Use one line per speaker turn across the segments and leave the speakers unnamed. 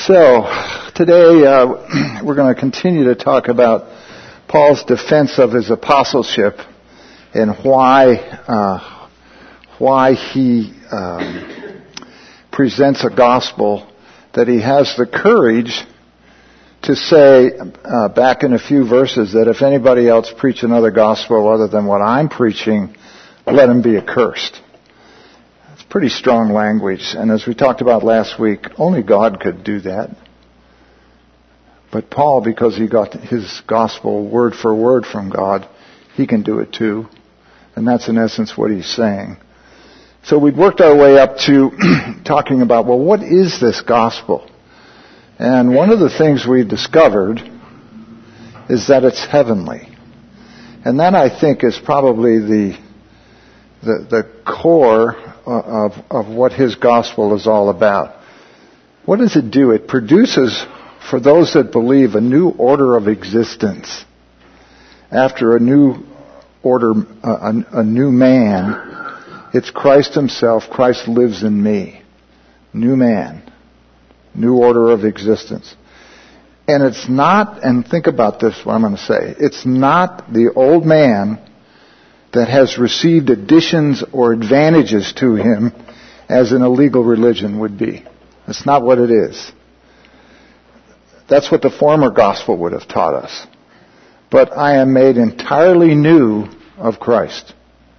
So, today we're going to continue to talk about Paul's defense of his apostleship and why he presents a gospel that he has the courage to say back in a few verses that if anybody else preach another gospel other than what I'm preaching, let him be accursed. It's pretty strong language, and as we talked about last week, only God could do that. But Paul, because he got his gospel word for word from God, he can do it too. And that's in essence what he's saying. So we'd worked our way up to talking about, well, what is this gospel? And one of the things we discovered is that it's heavenly. And that, I think, is probably the core of what his gospel is all about. What does it do? It produces, for those that believe, a new order of existence. After a new order, a new man, it's Christ himself. Christ lives in me. New man. New order of existence. And it's not, and think about this, what I'm going to say, it's not the old man that has received additions or advantages to him as an illegal religion would be. That's not what it is. That's what the former gospel would have taught us. But I am made entirely new of Christ.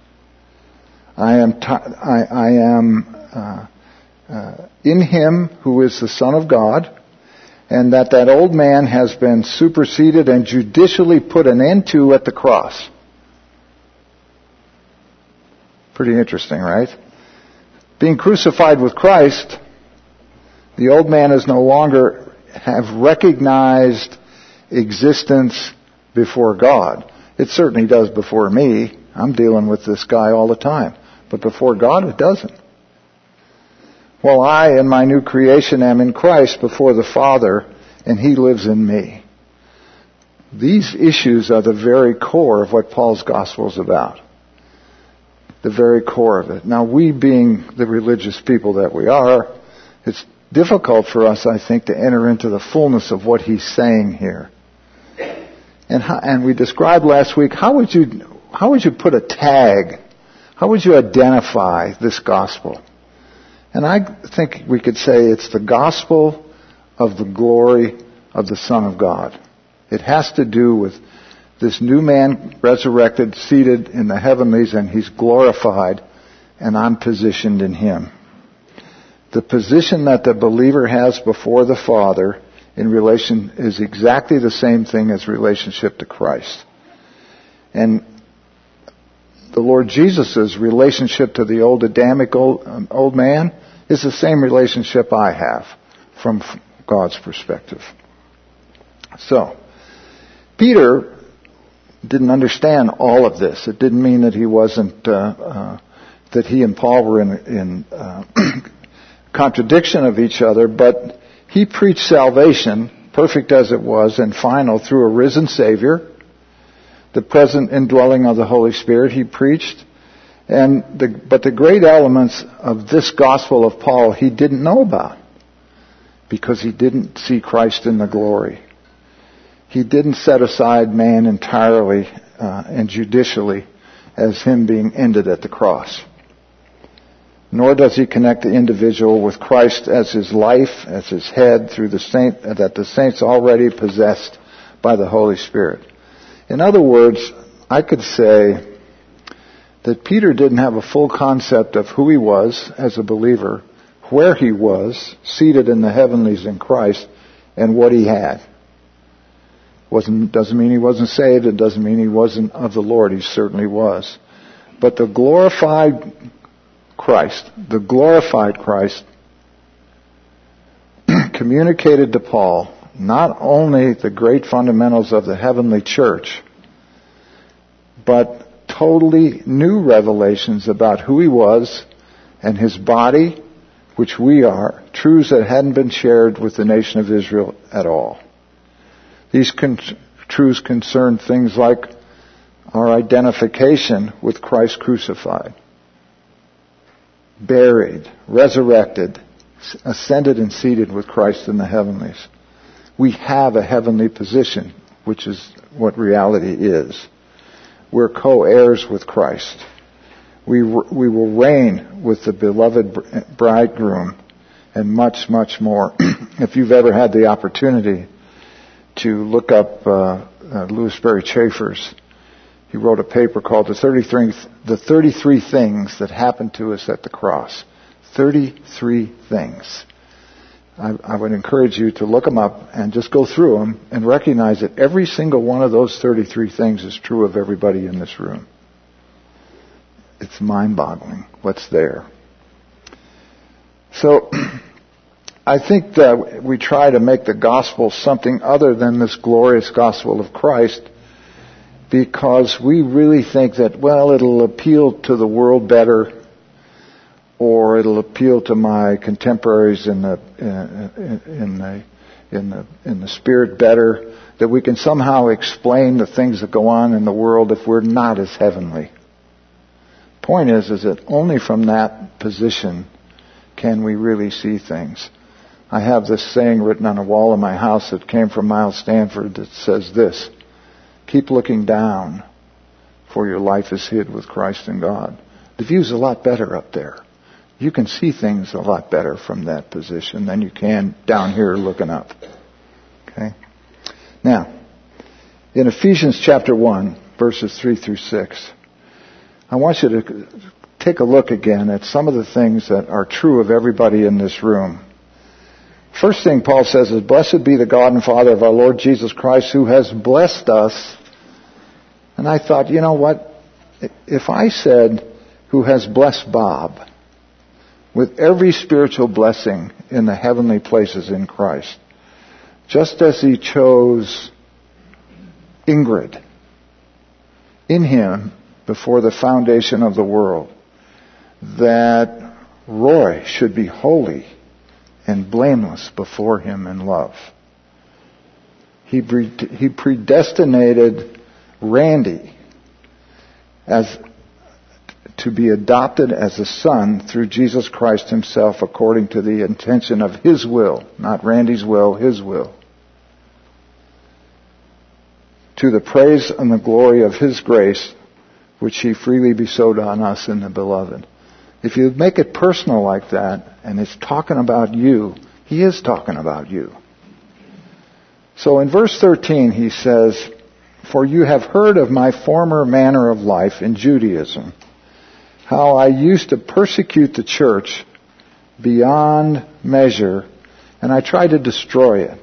I am in him who is the Son of God, and that old man has been superseded and judicially put an end to at the cross. Pretty interesting, right? Being crucified with Christ, the old man is no longer have recognized existence before God. It certainly does before me. I'm dealing with this guy all the time. But before God, it doesn't. Well, I, in my new creation, am in Christ before the Father, and he lives in me. These issues are the very core of what Paul's gospel is about. The very core of it. Now, we being the religious people that we are, it's difficult for us, I think, to enter into the fullness of what he's saying here. And we described last week, how would you put a tag? How would you identify this gospel? And I think we could say it's the gospel of the glory of the Son of God. It has to do with this new man resurrected, seated in the heavenlies, and he's glorified, and I'm positioned in him. The position that the believer has before the Father in relation is exactly the same thing as relationship to Christ. And the Lord Jesus' relationship to the old Adamic old man is the same relationship I have from God's perspective. So, Peter didn't understand all of this. It didn't mean that he wasn't, that he and Paul were in contradiction of each other, but he preached salvation, perfect as it was, and final through a risen Savior, the present indwelling of the Holy Spirit he preached, but the great elements of this gospel of Paul he didn't know about, because he didn't see Christ in the glory. He didn't set aside man entirely and judicially as him being ended at the cross. Nor does he connect the individual with Christ as his life, as his head, through that the saints already possessed by the Holy Spirit. In other words, I could say that Peter didn't have a full concept of who he was as a believer, where he was, seated in the heavenlies in Christ, and what he had. Doesn't mean he wasn't saved. It doesn't mean he wasn't of the Lord. He certainly was. But the glorified Christ communicated to Paul not only the great fundamentals of the heavenly church, but totally new revelations about who he was and his body, which we are, truths that hadn't been shared with the nation of Israel at all. These truths concern things like our identification with Christ crucified, buried, resurrected, ascended and seated with Christ in the heavenlies. We have a heavenly position, which is what reality is. We're co-heirs with Christ. We will reign with the beloved bridegroom and much, much more. If you've ever had the opportunity to look up Louis Berry Chafer's, he wrote a paper called The 33 Things That Happened to Us at the Cross. 33 things. I would encourage you to look them up and just go through them and recognize that every single one of those 33 things is true of everybody in this room. It's mind-boggling what's there. So, I think that we try to make the gospel something other than this glorious gospel of Christ because we really think that, well, it'll appeal to the world better, or it'll appeal to my contemporaries in the spirit better, that we can somehow explain the things that go on in the world if we're not as heavenly. Point is that only from that position can we really see things. I have this saying written on a wall in my house that came from Miles Stanford that says this: keep looking down, for your life is hid with Christ in God. The view's a lot better up there. You can see things a lot better from that position than you can down here looking up. Okay? Now, in Ephesians chapter 1, verses 3 through 6, I want you to take a look again at some of the things that are true of everybody in this room. First thing Paul says is, blessed be the God and Father of our Lord Jesus Christ, who has blessed us. And I thought, you know what? If I said, who has blessed Bob with every spiritual blessing in the heavenly places in Christ, just as he chose Ingrid in him before the foundation of the world, that Roy should be holy and blameless before him in love. He predestinated Randy as to be adopted as a son through Jesus Christ himself according to the intention of his will, not Randy's will, his will. To the praise and the glory of his grace, which he freely bestowed on us in the beloved. If you make it personal like that, and it's talking about you, he is talking about you. So in verse 13 he says, for you have heard of my former manner of life in Judaism, how I used to persecute the church beyond measure, and I tried to destroy it.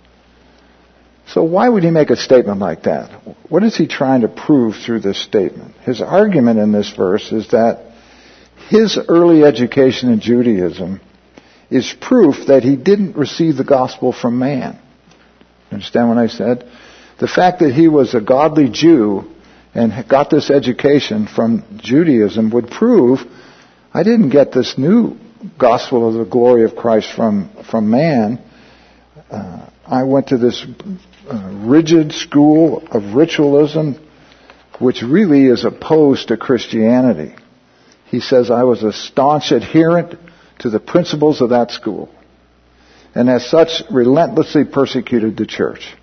So why would he make a statement like that? What is he trying to prove through this statement? His argument in this verse is that his early education in Judaism is proof that he didn't receive the gospel from man. Understand what I said? The fact that he was a godly Jew and got this education from Judaism would prove I didn't get this new gospel of the glory of Christ from man. I went to this rigid school of ritualism, which really is opposed to Christianity. He says, I was a staunch adherent to the principles of that school, and as such relentlessly persecuted the church.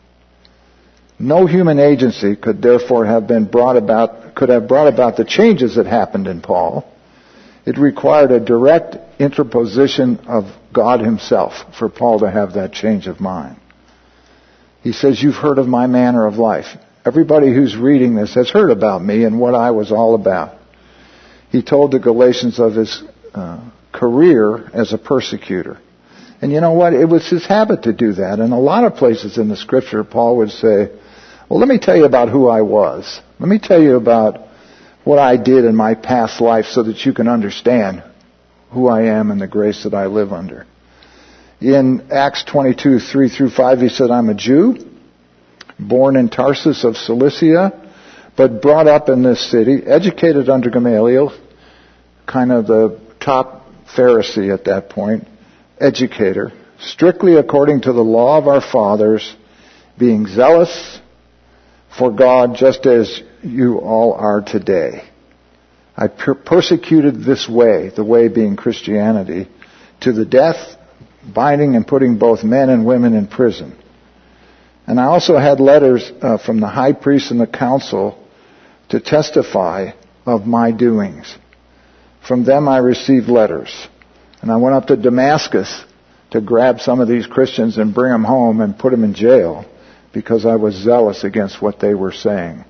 No human agency could therefore have brought about the changes that happened in Paul. It required a direct interposition of God himself for Paul to have that change of mind. He says, you've heard of my manner of life. Everybody who's reading this has heard about me and what I was all about. He told the Galatians of his career as a persecutor. And you know what? It was his habit to do that. In a lot of places in the Scripture, Paul would say, well, let me tell you about who I was. Let me tell you about what I did in my past life so that you can understand who I am and the grace that I live under. In Acts 22, 3 through 5, he said, I'm a Jew, born in Tarsus of Cilicia, but brought up in this city, educated under Gamaliel, kind of the top Pharisee at that point, educator, strictly according to the law of our fathers, being zealous for God just as you all are today. I persecuted this way, the way being Christianity, to the death binding and putting both men and women in prison. And I also had letters from the high priest and the council to testify of my doings. From them I received letters. And I went up to Damascus to grab some of these Christians and bring them home and put them in jail because I was zealous against what they were saying.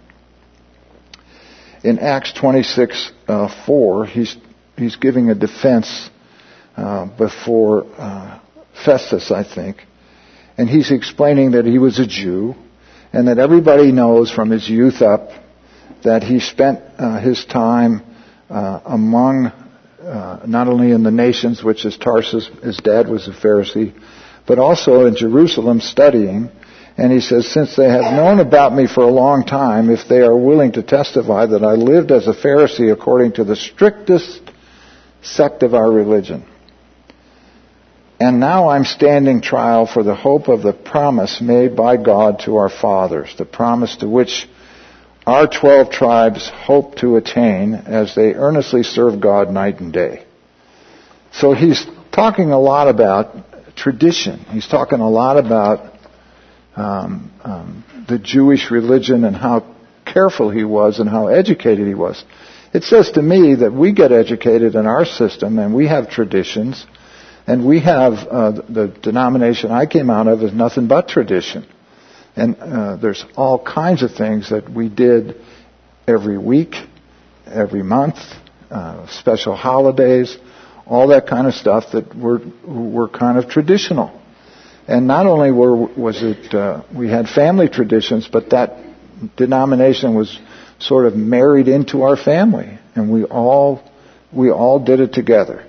In Acts 26:4, he's giving a defense before Festus, I think. And he's explaining that he was a Jew and that everybody knows from his youth up that he spent his time among not only in the nations, which is Tarsus, his dad was a Pharisee, but also in Jerusalem studying. And he says, since they have known about me for a long time, if they are willing to testify that I lived as a Pharisee according to the strictest sect of our religion. And now I'm standing trial for the hope of the promise made by God to our fathers, the promise to which our 12 tribes hope to attain as they earnestly serve God night and day. So he's talking a lot about tradition. He's talking a lot about the Jewish religion and how careful he was and how educated he was. It says to me that we get educated in our system and we have traditions, and we have the denomination I came out of is nothing but tradition. And there's all kinds of things that we did every week, every month, special holidays, all that kind of stuff that were kind of traditional. And not only we had family traditions, but that denomination was sort of married into our family, and we all did it together.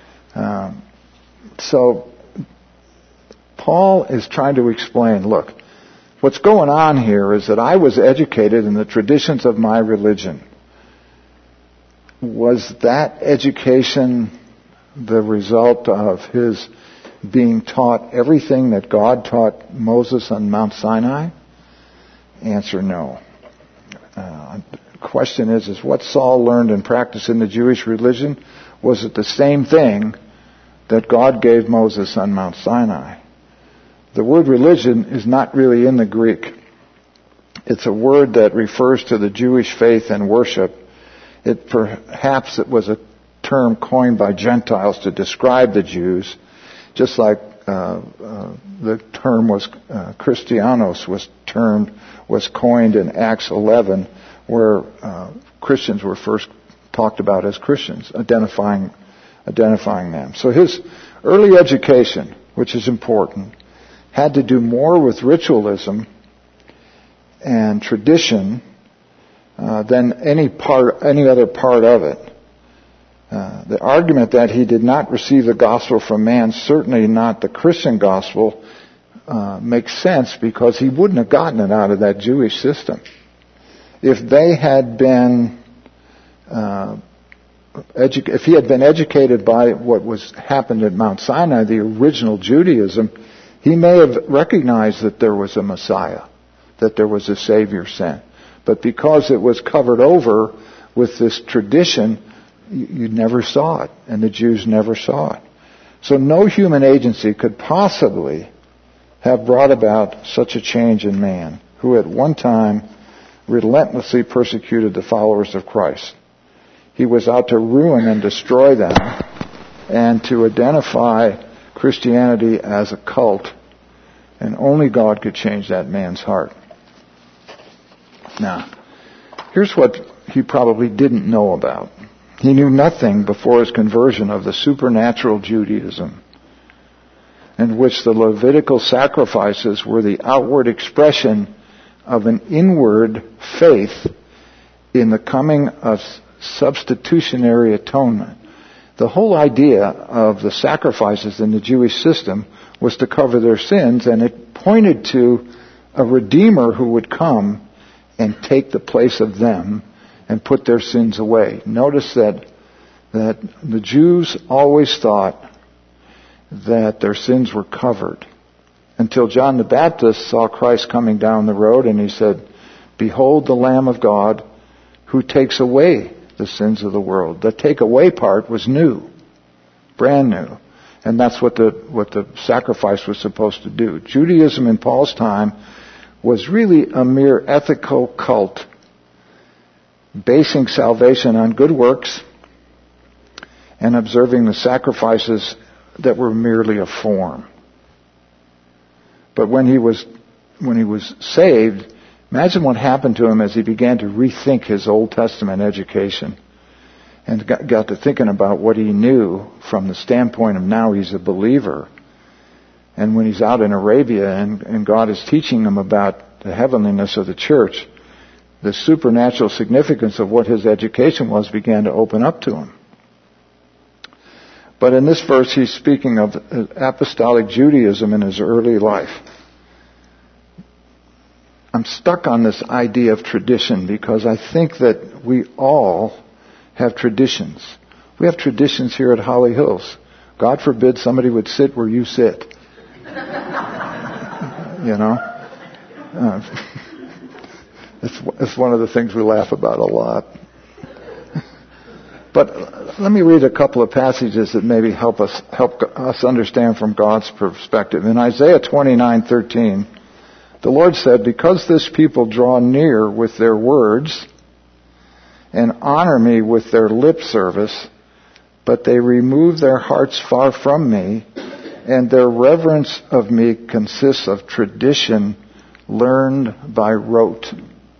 So Paul is trying to explain, look, what's going on here is that I was educated in the traditions of my religion. Was that education the result of his being taught everything that God taught Moses on Mount Sinai? Answer, no. The question is what Saul learned and practiced in the Jewish religion, was it the same thing that God gave Moses on Mount Sinai? The word religion is not really in the Greek. It's a word that refers to the Jewish faith and worship. Perhaps it was a term coined by Gentiles to describe the Jews, just like the term was Christianos was coined in Acts 11, where Christians were first talked about as Christians, identifying them. So his early education, which is important, had to do more with ritualism and tradition than any other part of it. The argument that he did not receive the gospel from man, certainly not the Christian gospel, makes sense because he wouldn't have gotten it out of that Jewish system. If they had been, if he had been educated by what happened at Mount Sinai, the original Judaism, he may have recognized that there was a Messiah, that there was a Savior sent. But because it was covered over with this tradition, you never saw it, and the Jews never saw it. So no human agency could possibly have brought about such a change in man, who at one time relentlessly persecuted the followers of Christ. He was out to ruin and destroy them and to identify Christianity as a cult, and only God could change that man's heart. Now, here's what he probably didn't know about. He knew nothing before his conversion of the supernatural Judaism, in which the Levitical sacrifices were the outward expression of an inward faith in the coming of substitutionary atonement. The whole idea of the sacrifices in the Jewish system was to cover their sins, and it pointed to a Redeemer who would come and take the place of them and put their sins away. Notice that the Jews always thought that their sins were covered, until John the Baptist saw Christ coming down the road and he said, "Behold the Lamb of God who takes away the sins of the world." The take away part was new, brand new. And that's what the sacrifice was supposed to do. Judaism in Paul's time was really a mere ethical cult, basing salvation on good works and observing the sacrifices that were merely a form. But when he was saved, imagine what happened to him as he began to rethink his Old Testament education and got to thinking about what he knew from the standpoint of now he's a believer. And when he's out in Arabia and God is teaching him about the heavenliness of the church, the supernatural significance of what his education was began to open up to him. But in this verse, he's speaking of apostolic Judaism in his early life. I'm stuck on this idea of tradition because I think that we all have traditions. We have traditions here at Holly Hills. God forbid somebody would sit where you sit. You know? It's one of the things we laugh about a lot. But let me read a couple of passages that maybe help us understand from God's perspective. In Isaiah 29:13, the Lord said, "Because this people draw near with their words and honor me with their lip service, but they remove their hearts far from me, and their reverence of me consists of tradition learned by rote."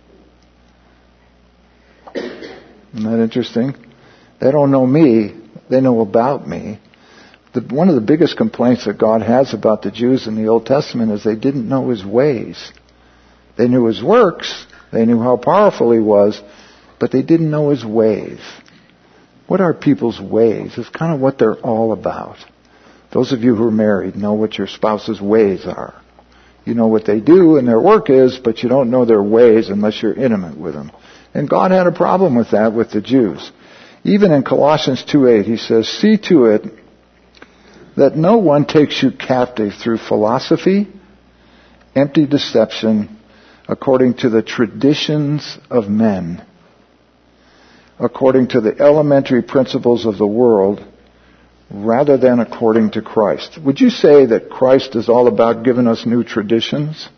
Isn't that interesting? They don't know me, they know about me. One of the biggest complaints that God has about the Jews in the Old Testament is they didn't know His ways. They knew His works, they knew how powerful He was, but they didn't know His ways. What are people's ways? It's kind of what they're all about. Those of you who are married know what your spouse's ways are. You know what they do and their work is, but you don't know their ways unless you're intimate with them. And God had a problem with that with the Jews. Even in Colossians 2:8, He says, "See to it that no one takes you captive through philosophy, empty deception, according to the traditions of men, according to the elementary principles of the world, rather than according to Christ." Would you say that Christ is all about giving us new traditions?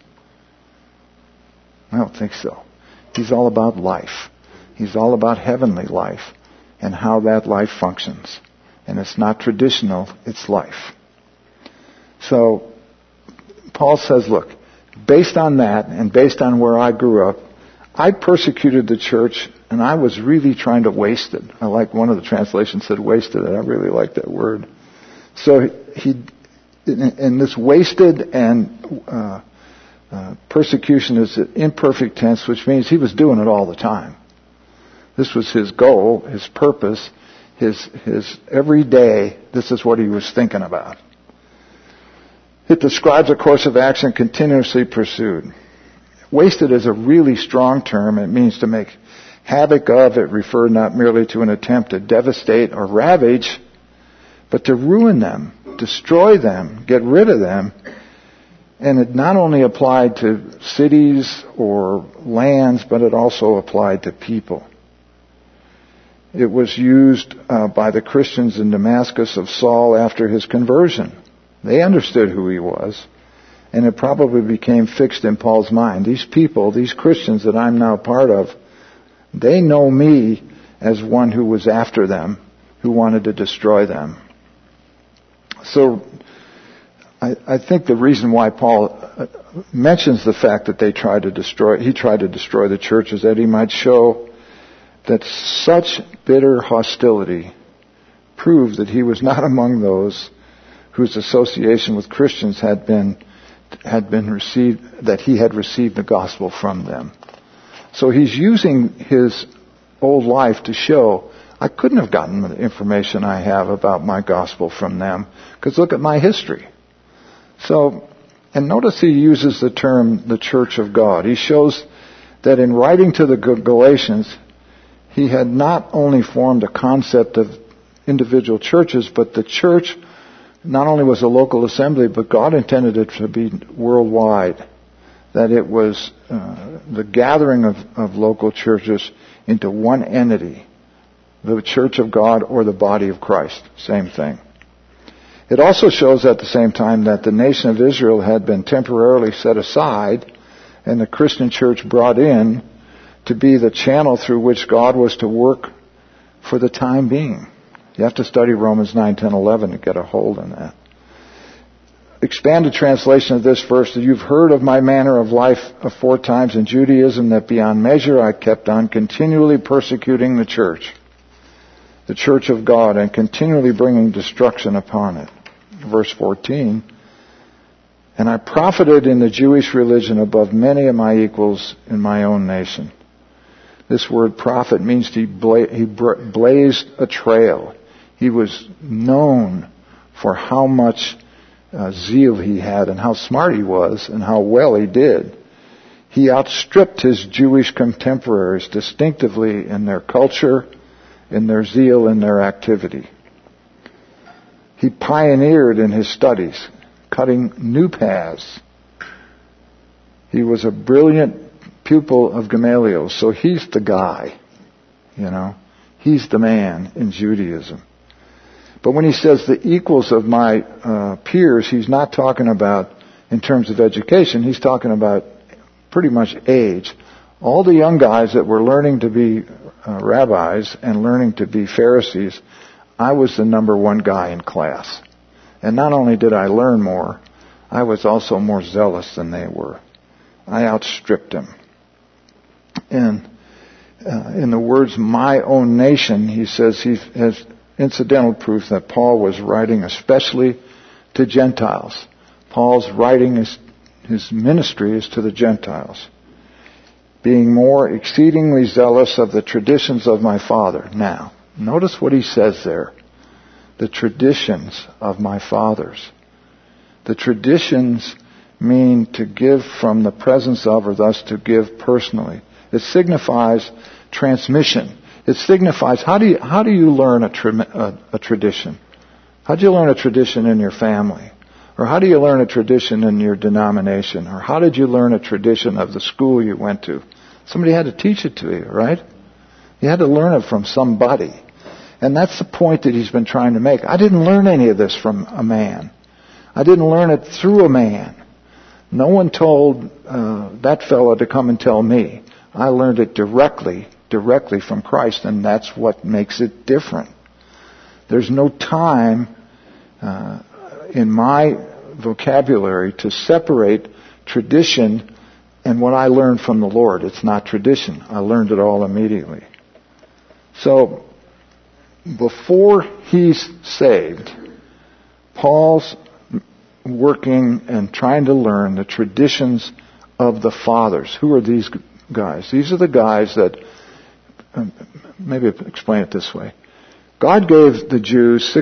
I don't think so. He's all about life. He's all about heavenly life and how that life functions. And it's not traditional, it's life. So, Paul says, look, based on that and based on where I grew up, I persecuted the church and I was really trying to waste it. I like one of the translations said wasted it. I really like that word. So and this wasted and persecution is an imperfect tense, which means he was doing it all the time. This was his goal, his purpose, his every day. This is what he was thinking about. It describes a course of action continuously pursued. Wasted is a really strong term. It means to make havoc of. It referred not merely to an attempt to devastate or ravage, but to ruin them, destroy them, get rid of them. And it not only applied to cities or lands, but it also applied to people. It was used by the Christians in Damascus of Saul after his conversion. They understood who he was, and it probably became fixed in Paul's mind. These people, these Christians that I'm now part of, they know me as one who was after them, who wanted to destroy them. So I think the reason why Paul mentions the fact that he tried to destroy the church is that he might show that such bitter hostility proved that he was not among those whose association with Christians had been received, that he had received the gospel from them. So he's using his old life to show, I couldn't have gotten the information I have about my gospel from them, because look at my history. So, and notice he uses the term, the church of God. He shows that in writing to the Galatians, he had not only formed a concept of individual churches, but the church not only was a local assembly, but God intended it to be worldwide. That it was the gathering of local churches into one entity, the church of God or the body of Christ. Same thing. It also shows at the same time that the nation of Israel had been temporarily set aside and the Christian church brought in to be the channel through which God was to work for the time being. You have to study Romans 9, 10, 11 to get a hold on that. Expanded translation of this verse: you've heard of my manner of life aforetimes in Judaism, that beyond measure I kept on continually persecuting the church of God, and continually bringing destruction upon it. Verse 14, and I profited in the Jewish religion above many of my equals in my own nation. This word prophet means he blazed a trail. He was known for how much zeal he had and how smart he was and how well he did. He outstripped his Jewish contemporaries distinctively in their culture, in their zeal, in their activity. He pioneered in his studies, cutting new paths. He was a brilliant pupil of Gamaliel, so he's the guy, He's the man in Judaism. But when he says the equals of my peers, he's not talking about in terms of education. He's talking about pretty much age. All the young guys that were learning to be rabbis and learning to be Pharisees, I was the number one guy in class. And not only did I learn more, I was also more zealous than they were. I outstripped them. And in the words, my own nation, he says he has incidental proof that Paul was writing especially to Gentiles. Paul's writing his ministry is to the Gentiles. Being more exceedingly zealous of the traditions of my father. Now, notice what he says there. The traditions of my fathers. The traditions mean to give from the presence of, or thus to give personally. It signifies transmission. It signifies, how do you learn a tradition? How do you learn a tradition in your family? Or how do you learn a tradition in your denomination? Or how did you learn a tradition of the school you went to? Somebody had to teach it to you, right? You had to learn it from somebody. And that's the point that he's been trying to make. I didn't learn any of this from a man. I didn't learn it through a man. No one told that fellow to come and tell me. I learned it directly from Christ, and that's what makes it different. There's no time in my vocabulary to separate tradition and what I learned from the Lord. It's not tradition. I learned it all immediately. So, before he's saved, Paul's working and trying to learn the traditions of the fathers. Who are these guys? These are the guys that, maybe explain it this way. God gave the Jews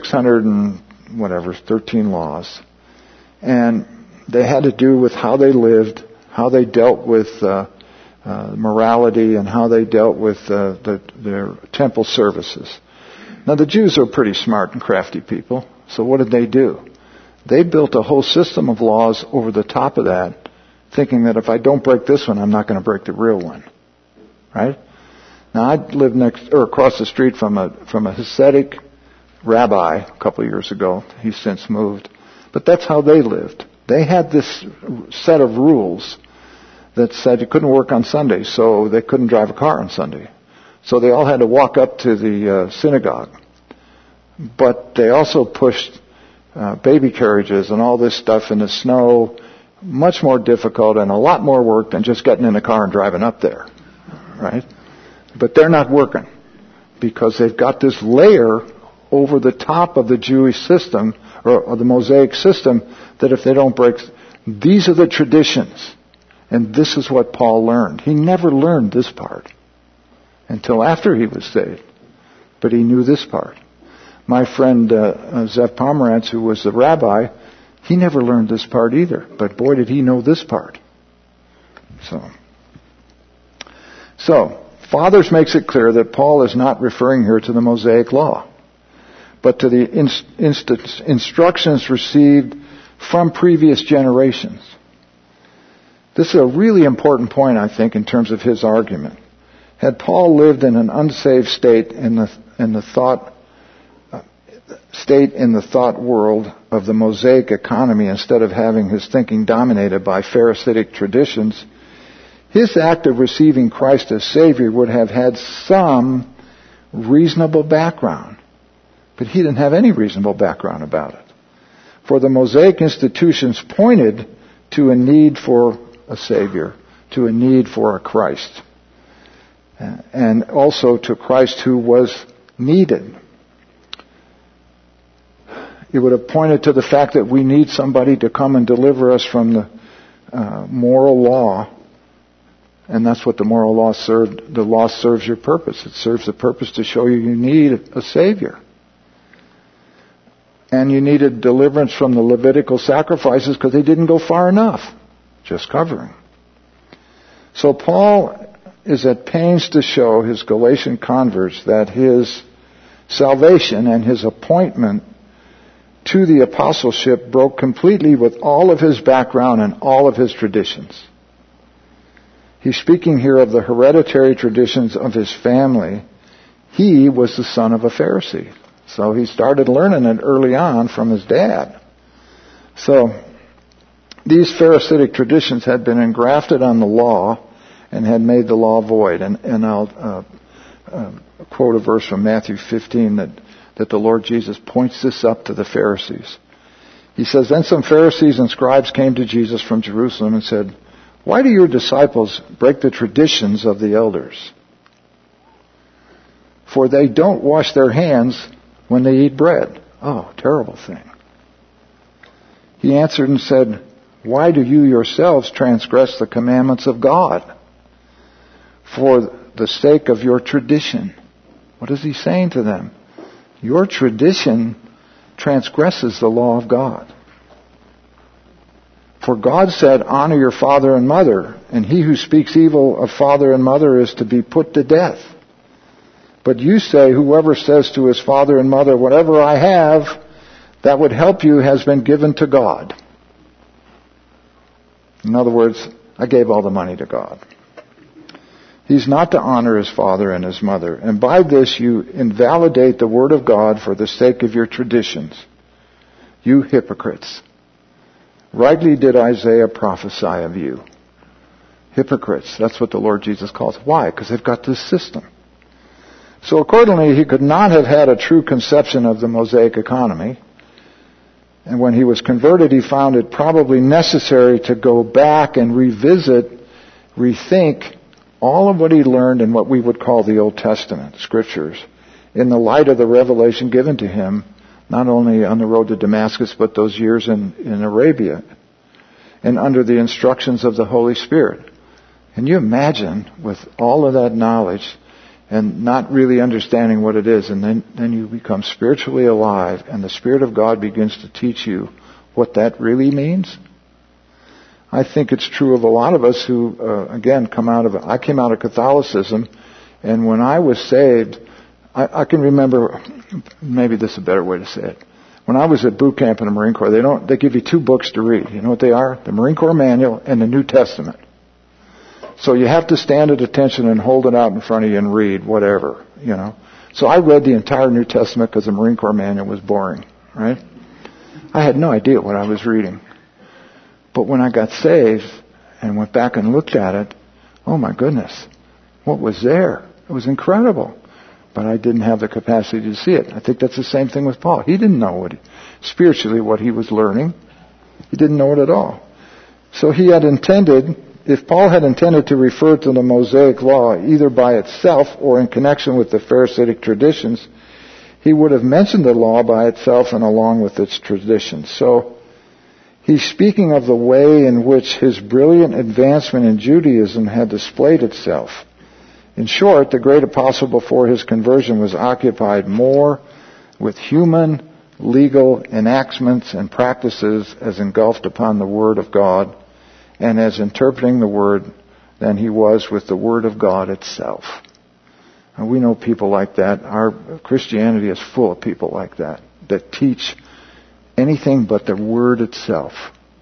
13 laws. And they had to do with how they lived, how they dealt with morality, and how they dealt with their temple services. Now the Jews are pretty smart and crafty people. So what did they do? They built a whole system of laws over the top of that, thinking that if I don't break this one, I'm not going to break the real one. Right? Now I lived across the street from a Hasidic rabbi a couple of years ago. He's since moved. But that's how they lived. They had this set of rules that said you couldn't work on Sunday, so they couldn't drive a car on Sunday. So they all had to walk up to the synagogue. But they also pushed baby carriages and all this stuff in the snow, much more difficult and a lot more work than just getting in the car and driving up there. Right? But they're not working because they've got this layer over the top of the Jewish system or the Mosaic system that if they don't break, these are the traditions. And this is what Paul learned. He never learned this part until after he was saved. But he knew this part. My friend Zev Pomerantz, who was the rabbi, he never learned this part either. But boy, did he know this part. So, Fathers makes it clear that Paul is not referring here to the Mosaic Law, but to the instructions received from previous generations. This is a really important point, I think, in terms of his argument. Had Paul lived in an unsaved state in the thought state in the thought world of the Mosaic economy, instead of having his thinking dominated by Pharisaic traditions, his act of receiving Christ as Savior would have had some reasonable background. But he didn't have any reasonable background about it. For the Mosaic institutions pointed to a need for a Savior, to a need for a Christ, and also to Christ who was needed. It would have pointed to the fact that we need somebody to come and deliver us from the moral law. And that's what the moral law served. The law serves your purpose. It serves the purpose to show you need a Savior. And you needed deliverance from the Levitical sacrifices because they didn't go far enough. Just covering. So Paul is at pains to show his Galatian converts that his salvation and his appointment to the apostleship broke completely with all of his background and all of his traditions. He's speaking here of the hereditary traditions of his family. He was the son of a Pharisee. So he started learning it early on from his dad. So these Pharisaic traditions had been engrafted on the law and had made the law void. And I'll quote a verse from Matthew 15 that the Lord Jesus points this up to the Pharisees. He says, "Then some Pharisees and scribes came to Jesus from Jerusalem and said, 'Why do your disciples break the traditions of the elders? For they don't wash their hands when they eat bread.'" Oh, terrible thing. He answered and said, "Why do you yourselves transgress the commandments of God for the sake of your tradition?" What is he saying to them? Your tradition transgresses the law of God. For God said, "Honor your father and mother, and he who speaks evil of father and mother is to be put to death." But you say, "Whoever says to his father and mother, 'Whatever I have that would help you has been given to God.'" In other words, I gave all the money to God. He's not to honor his father and his mother. And by this you invalidate the word of God for the sake of your traditions. You hypocrites. Rightly did Isaiah prophesy of you. Hypocrites. That's what the Lord Jesus calls. Why? Because they've got this system. So accordingly, he could not have had a true conception of the Mosaic economy. And when he was converted, he found it probably necessary to go back and revisit, rethink all of what he learned in what we would call the Old Testament scriptures in the light of the revelation given to him, not only on the road to Damascus, but those years in Arabia, and under the instructions of the Holy Spirit. Can you imagine with all of that knowledge and not really understanding what it is, and then you become spiritually alive and the Spirit of God begins to teach you what that really means? I think it's true of a lot of us who, again, I came out of Catholicism, and when I was saved, I can remember, maybe this is a better way to say it. When I was at boot camp in the Marine Corps, they give you 2 books to read. You know what they are? The Marine Corps Manual and the New Testament. So you have to stand at attention and hold it out in front of you and read whatever, you know. So I read the entire New Testament because the Marine Corps Manual was boring, right? I had no idea what I was reading. But when I got saved and went back and looked at it, oh my goodness, what was there? It was incredible. But I didn't have the capacity to see it. I think that's the same thing with Paul. He didn't know spiritually what he was learning. He didn't know it at all. So he had intended, if Paul had intended to refer to the Mosaic law either by itself or in connection with the Pharisaic traditions, he would have mentioned the law by itself and along with its traditions. So he's speaking of the way in which his brilliant advancement in Judaism had displayed itself. In short, the great apostle before his conversion was occupied more with human, legal enactments and practices as engulfed upon the Word of God and as interpreting the Word than he was with the Word of God itself. And we know people like that. Our Christianity is full of people like that teach anything but the Word itself.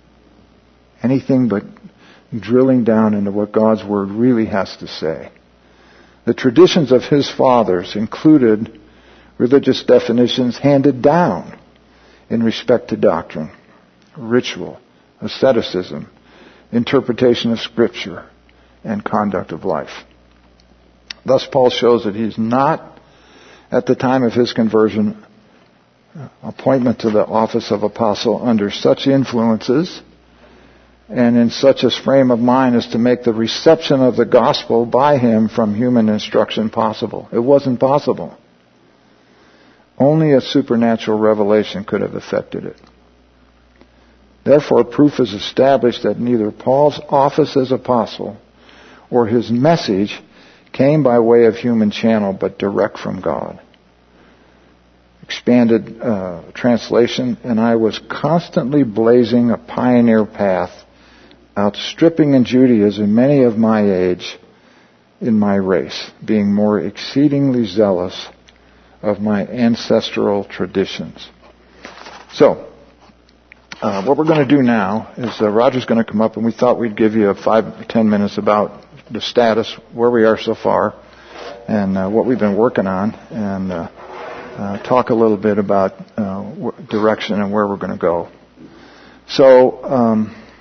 Anything but drilling down into what God's Word really has to say. The traditions of his fathers included religious definitions handed down in respect to doctrine, ritual, asceticism, interpretation of Scripture, and conduct of life. Thus, Paul shows that he's not, at the time of his conversion, appointment to the office of apostle under such influences and in such a frame of mind as to make the reception of the gospel by him from human instruction possible. It wasn't possible. Only a supernatural revelation could have effected it. Therefore, proof is established that neither Paul's office as apostle or his message came by way of human channel, but direct from God. Expanded translation, and I was constantly blazing a pioneer path, outstripping in Judaism many of my age in my race, being more exceedingly zealous of my ancestral traditions. So, what we're going to do now is Roger's going to come up, and we thought we'd give you 5 or 10 minutes about the status, where we are so far, and what we've been working on, and talk a little bit about direction and where we're going to go. So,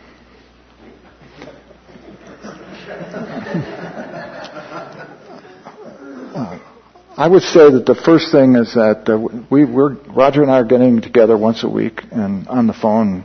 I would say that the first thing is that Roger and I are getting together once a week and on the phone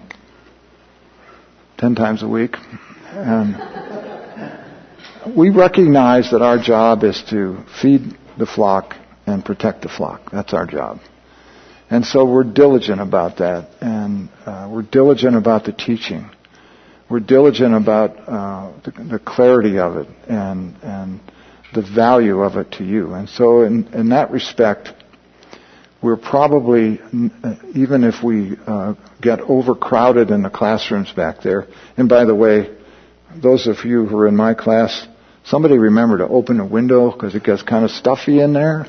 10 times a week. And we recognize that our job is to feed the flock and protect the flock. That's our job. And so we're diligent about that. And we're diligent about the teaching. We're diligent about the clarity of it and the value of it to you. And so in that respect, we're probably, even if we get overcrowded in the classrooms back there, and by the way, those of you who are in my class, somebody remember to open a window because it gets kind of stuffy in there.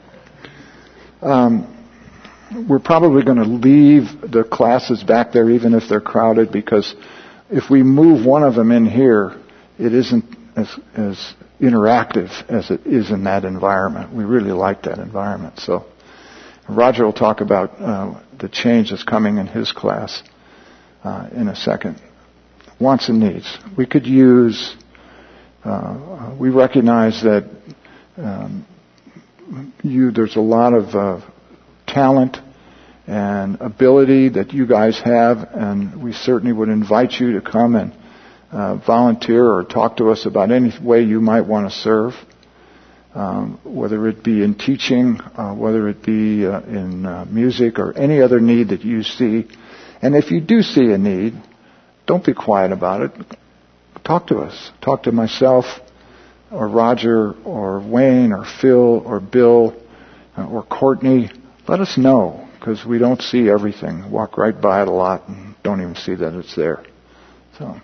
We're probably going to leave the classes back there even if they're crowded, because if we move one of them in here, it isn't as interactive as it is in that environment. We really like that environment. So Roger will talk about the change that's coming in his class in a second. Wants and needs. We could use, we recognize that there's a lot of talent and ability that you guys have, and we certainly would invite you to come and volunteer or talk to us about any way you might want to serve, whether it be in teaching, whether it be in music, or any other need that you see. And if you do see a need, don't be quiet about it. Talk to us. Talk to myself, or Roger, or Wayne, or Phil, or Bill, or Courtney. Let us know, because we don't see everything. Walk right by it a lot and don't even see that it's there. So.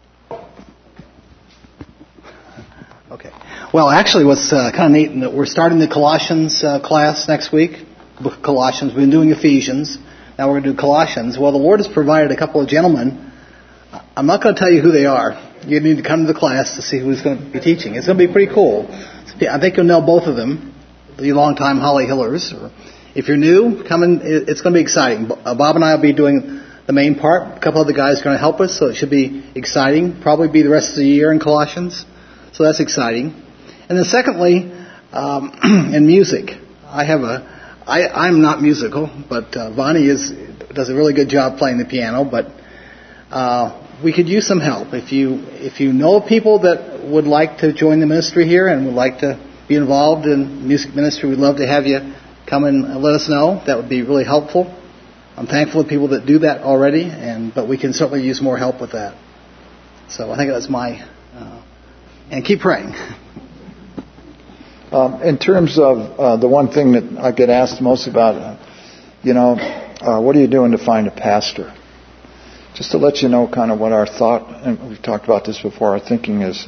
Okay. Well, actually, what's kind of neat, that we're starting the Colossians class next week. Book of Colossians. We've been doing Ephesians. Now we're going to do Colossians. Well, the Lord has provided a couple of gentlemen. I'm not going to tell you who they are. You need to come to the class to see who's going to be teaching. It's going to be pretty cool. I think you'll know both of them. The long-time Holly Hillers. If you're new, come in. It's going to be exciting. Bob and I will be doing the main part. A couple other guys are going to help us, so it should be exciting. Probably be the rest of the year in Colossians. So that's exciting. And then secondly, in music, I'm not musical, but Vonnie does a really good job playing the piano. But we could use some help. If you know people that would like to join the ministry here and would like to be involved in music ministry, we'd love to have you come and let us know. That would be really helpful. I'm thankful to people that do that already, but we can certainly use more help with that. So I think that's my... and keep praying.
In terms of the one thing that I get asked most about, what are you doing to find a pastor? Just to let you know kind of what our thought, and we've talked about this before, our thinking is,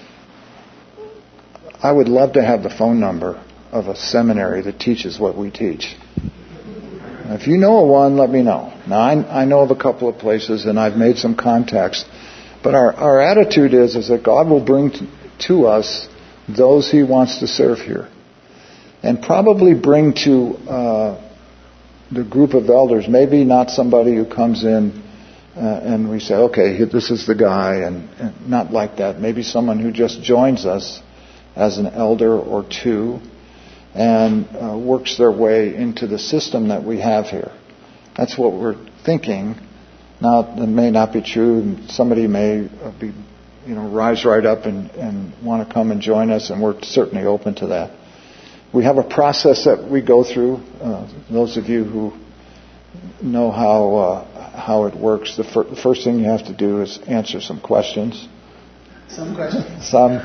I would love to have the phone number of a seminary that teaches what we teach. If you know of one, let me know. Now, I know of a couple of places, and I've made some contacts. But our attitude is that God will bring to us those He wants to serve here. and probably bring to the group of elders, maybe not somebody who comes in and we say, okay, this is the guy, and not like that. Maybe someone who just joins us as an elder or two and works their way into the system that we have here. That's what we're thinking. Now, that may not be true, and somebody may be, rise right up and want to come and join us, and we're certainly open to that. We have a process that we go through. Those of you who know how it works, the first thing you have to do is answer some questions.
Some questions?
Some.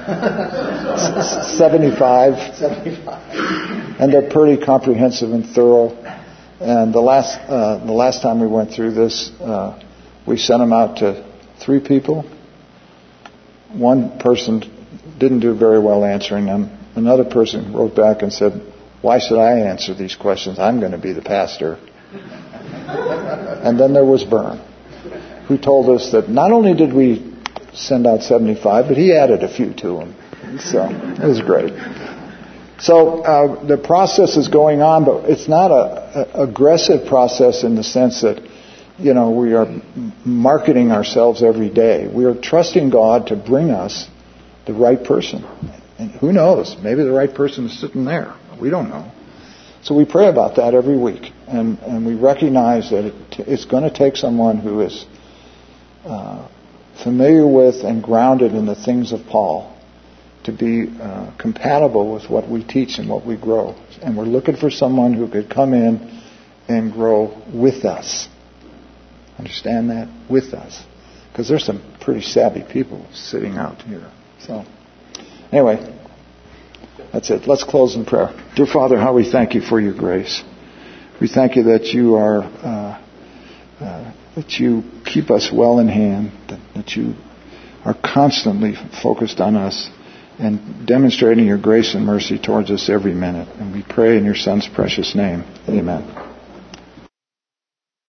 75. And they're pretty comprehensive and thorough. And the last time we went through this, we sent them out to 3 people. One person didn't do very well answering them. Another person wrote back and said, why should I answer these questions? I'm going to be the pastor. And then there was Bern, who told us that not only did we send out 75, but he added a few to them. So it was great. So the process is going on, but it's not an aggressive process in the sense that, we are marketing ourselves every day. We are trusting God to bring us the right person. And who knows? Maybe the right person is sitting there. We don't know. So we pray about that every week. And we recognize that it's going to take someone who is familiar with and grounded in the things of Paul to be compatible with what we teach and what we grow. And we're looking for someone who could come in and grow with us. Understand that? With us. Because there's some pretty savvy people sitting out here. So, anyway, that's it. Let's close in prayer. Dear Father, how we thank you for your grace. We thank you that you are, that you keep us well in hand, that you are constantly focused on us and demonstrating your grace and mercy towards us every minute. And we pray in your Son's precious name. Amen.